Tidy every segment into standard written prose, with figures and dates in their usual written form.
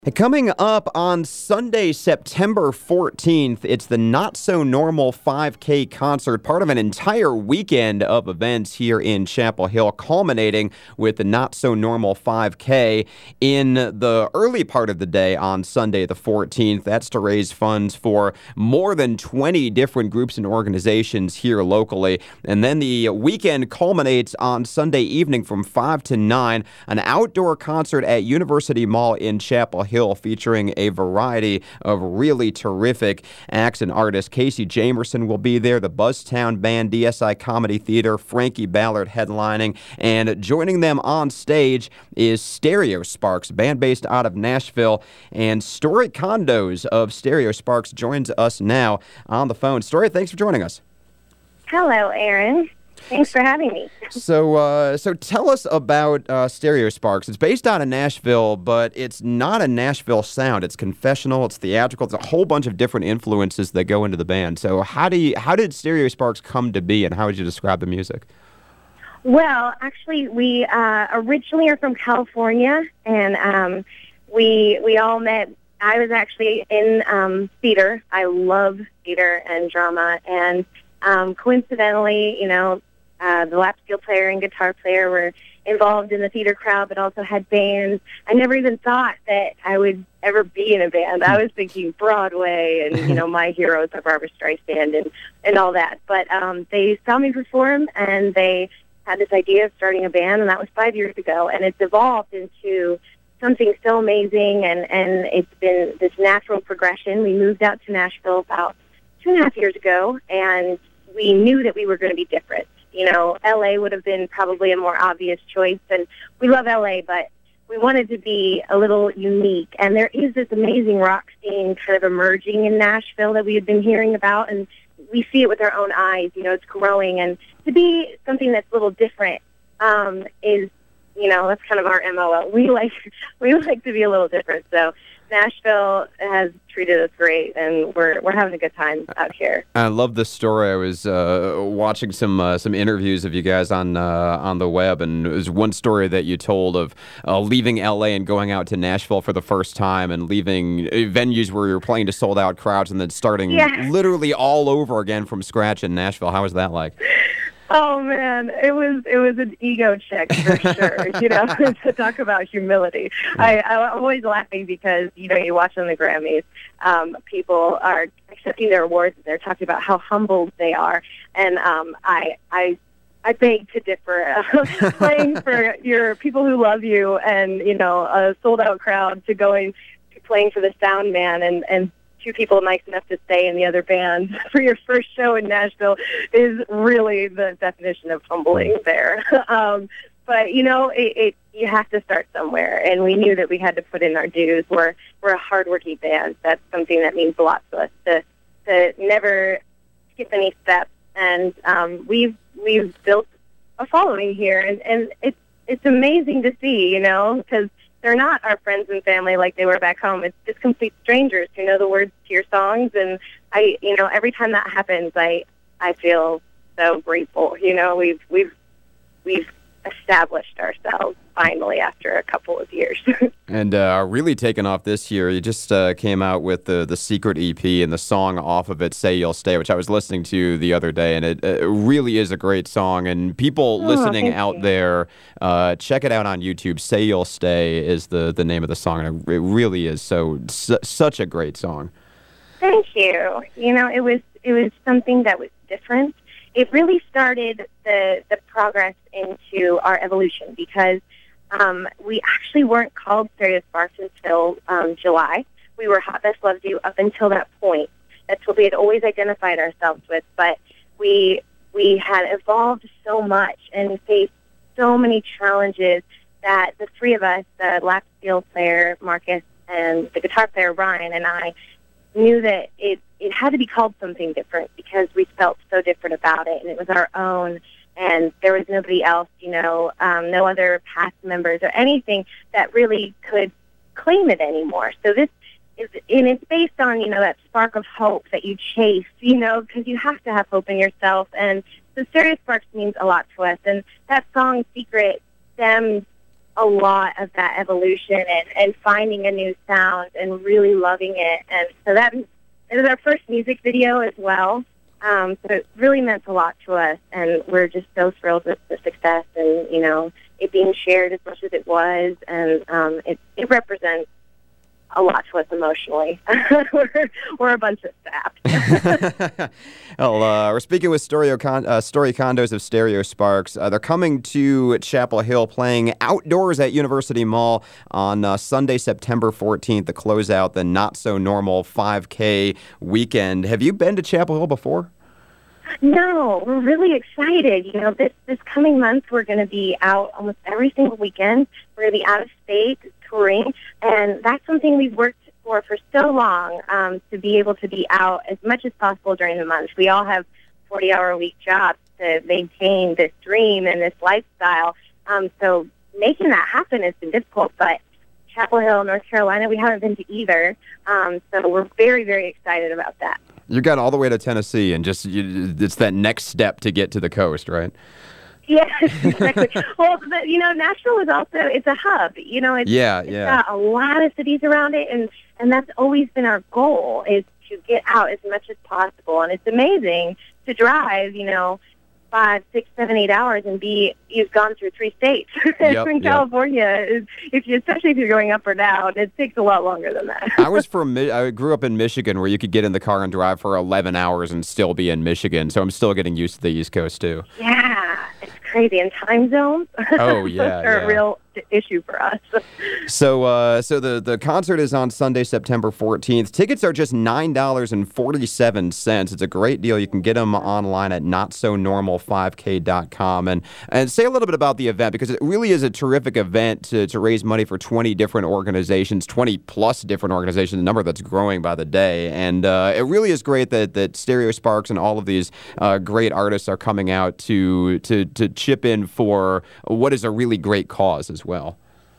Coming up on Sunday, September 14th, it's the Not So Normal 5K concert, part of an entire weekend of events here in Chapel Hill, culminating with the Not So Normal 5K in the early part of the day on Sunday the 14th. That's to raise funds for more than 20 different groups and organizations here locally. And then the weekend culminates on Sunday evening from 5 to 9, an outdoor concert at University Mall in Chapel Hill, featuring a variety of really terrific acts and artists. Casey Jamerson will be there, the Buzztown Band, DSI Comedy Theater, Frankie Ballard headlining, and joining them on stage is Stereo Sparks, band based out of Nashville, and Story Condos of Stereo Sparks joins us now on the phone. Story, thanks for joining us. Hello, Aaron. Thanks for having me. So tell us about Stereo Sparks. It's based out of Nashville, but it's not a Nashville sound. It's confessional, it's theatrical, it's a whole bunch of different influences that go into the band. So how did Stereo Sparks come to be, and how would you describe the music? Well, actually, we originally are from California, and we all met. I was actually in theater. I love theater and drama, and coincidentally, the lap steel player and guitar player were involved in the theater crowd, but also had bands. I never even thought that I would ever be in a band. I was thinking Broadway and, my heroes are Barbra Streisand and all that. But they saw me perform, and they had this idea of starting a band, and that was 5 years ago. And it's evolved into something so amazing, and it's been this natural progression. We moved out to Nashville about 2.5 years ago, and we knew that we were going to be different. L.A. would have been probably a more obvious choice, and we love L.A., but we wanted to be a little unique. And there is this amazing rock scene kind of emerging in Nashville that we had been hearing about, and we see it with our own eyes. It's growing, and to be something that's a little different is, that's kind of our MO. We like to be a little different, so Nashville has treated us great, and we're having a good time out here. I love this story. I was watching some interviews of you guys on the web, and it was one story that you told of leaving L.A. and going out to Nashville for the first time, and leaving venues where you were playing to sold-out crowds, and then starting literally all over again from scratch in Nashville. How was that like? Oh man, it was an ego check for sure. To talk about humility. I'm always laughing because you watch on the Grammys, people are accepting their awards and they're talking about how humbled they are, and I beg to differ. Playing for your people who love you and a sold out crowd to playing for the sound man and two people nice enough to stay in the other band for your first show in Nashville is really the definition of humbling there. But, you have to start somewhere, and we knew that we had to put in our dues. We're a hardworking band. That's something that means a lot to us, to never skip any steps. And we've built a following here, and it's amazing to see, because they're not our friends and family like they were back home. It's just complete strangers who know the words to your songs. And every time that happens, I feel so grateful. We've established ourselves finally after a couple of years. And really taken off this year. You just came out with the Secret EP and the song off of it, Say You'll Stay, which I was listening to the other day, and it really is a great song. And people listening out there, check it out on YouTube. Say You'll Stay is the name of the song, and it really is such a great song. Thank you. It was something that was different. It really started the progress into our evolution because we actually weren't called Stereo Sparks until July. We were Hot Best Loves You up until that point. That's what we had always identified ourselves with. But we had evolved so much and faced so many challenges that the three of us, the lap steel player, Marcus, and the guitar player, Ryan, and I, knew that it had to be called something different because we felt so different about it, and it was our own, and there was nobody else, no other past members or anything that really could claim it anymore. So this is, and it's based on, that spark of hope that you chase, because you have to have hope in yourself, and the Stereo Sparks means a lot to us, and that song, Secret, stems a lot of that evolution and finding a new sound and really loving it. And so it was our first music video as well. So it really meant a lot to us, and we're just so thrilled with the success and, it being shared as much as it was. And it represents a lot to us emotionally. we're a bunch of saps. Well, we're speaking with Story Condos of Stereo Sparks. They're coming to Chapel Hill, playing outdoors at University Mall on Sunday, September 14th, to close out the Not So Normal 5K weekend. Have you been to Chapel Hill before? No, we're really excited. This coming month, we're going to be out almost every single weekend. We're going to be out of state touring, and that's something we've worked for so long, to be able to be out as much as possible during the month. We all have 40-hour-a-week jobs to maintain this dream and this lifestyle. So making that happen has been difficult, but Chapel Hill, North Carolina, we haven't been to either. So we're very, very excited about that. You got all the way to Tennessee, and it's that next step to get to the coast, right? Yes, exactly. Well, Nashville is also, it's a hub. It's got a lot of cities around it, and that's always been our goal, is to get out as much as possible. And it's amazing to drive, 5, 6, 7, 8 hours and you've gone through 3 states. In California, especially if you're going up or down, it takes a lot longer than that. I grew up in Michigan, where you could get in the car and drive for 11 hours and still be in Michigan. So I'm still getting used to the East Coast too. Yeah, it's crazy. And time zones. Oh yeah, are a real issue for us. So the concert is on Sunday, September 14th. Tickets are just $9.47. It's a great deal. You can get them online at notsonormal5k.com. And say a little bit about the event, because it really is a terrific event to raise money for 20 different organizations, 20 plus different organizations, a number that's growing by the day. And it really is great that Stereo Sparks and all of these great artists are coming out to chip in for what is a really great cause as well.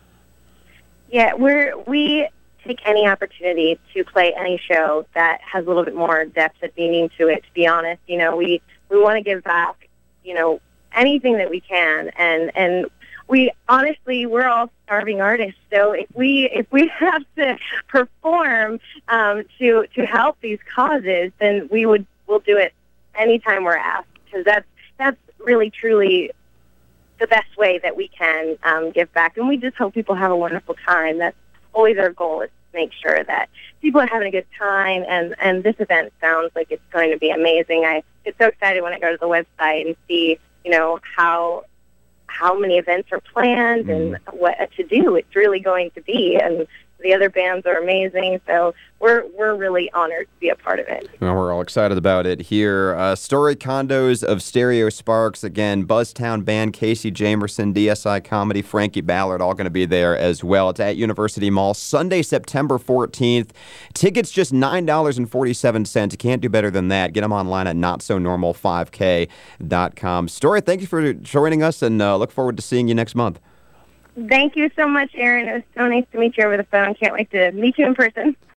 Yeah, we take any opportunity to play any show that has a little bit more depth and meaning to it, to be honest. We want to give back, anything that we can. And we're all starving artists. So if we have to perform to help these causes, then we'll do it anytime we're asked, because that's really, truly the best way that we can give back. And we just hope people have a wonderful time. That's always our goal, is to make sure that people are having a good time. And this event sounds like it's going to be amazing. I get so excited when I go to the website and see, how many events are planned and what to do it's really going to be. And the other bands are amazing, so we're really honored to be a part of it. Well, we're all excited about it here. Story Condos of Stereo Sparks, again, Buzztown Band, Casey Jamerson, DSI Comedy, Frankie Ballard, all going to be there as well. It's at University Mall, Sunday, September 14th. Tickets just $9.47. You can't do better than that. Get them online at notsonormal5k.com. Story, thank you for joining us, and look forward to seeing you next month. Thank you so much, Aaron. It was so nice to meet you over the phone. Can't wait to meet you in person.